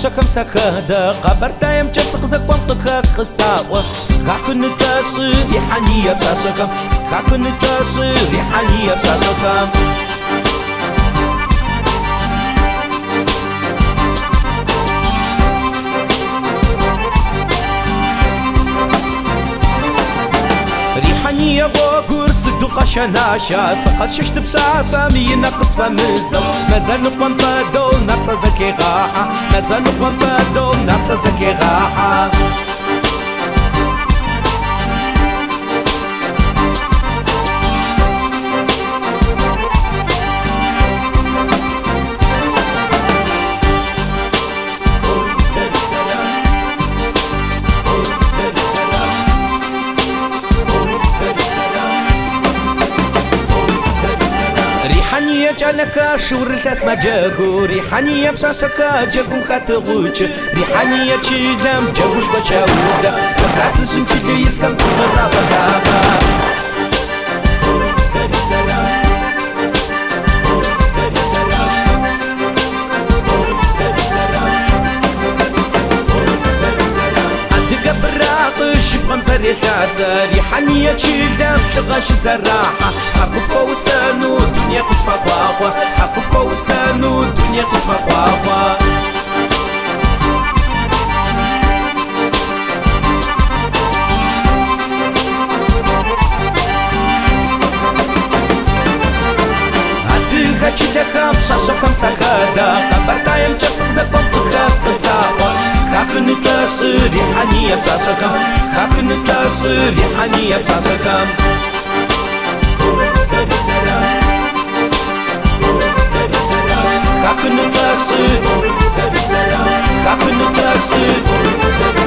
شكم سكادا قبرتا يمجسق زكوان طكا خساوة سكاكن تاسر يحانية بساسكم سكاكن تاسر يحانية بساسكم ريحانية بوكور سدو قشناشا سقاس ششت بساسا مينا قصفة مزو مازال نقوان فادو نقطة زكي غاحة مازال نقوان فادو نقطة زكي غاحة ريحانية جالك شور الاسما جاقو ريحانية بساسكا جاقو خاتغوش ريحانية تشيدم جاقوش بشاودا فكاس سنتي يسكن كل الرابطة مزري الكاسة ريحانية تشيلدم شغاش سراحة حقك وسانو الدنيا قشفة خواخوا حقك وسانو الدنيا قشفة خواخوا عديها تشيلها بشاشة خمسة كادا قبرتا يمجسق زكوان طكا قساوة سكاكن تاسر ريحانية بساسكم سكاكن تاسر ريحانية بساسكم سكاكن تاسر سكاكن تاسر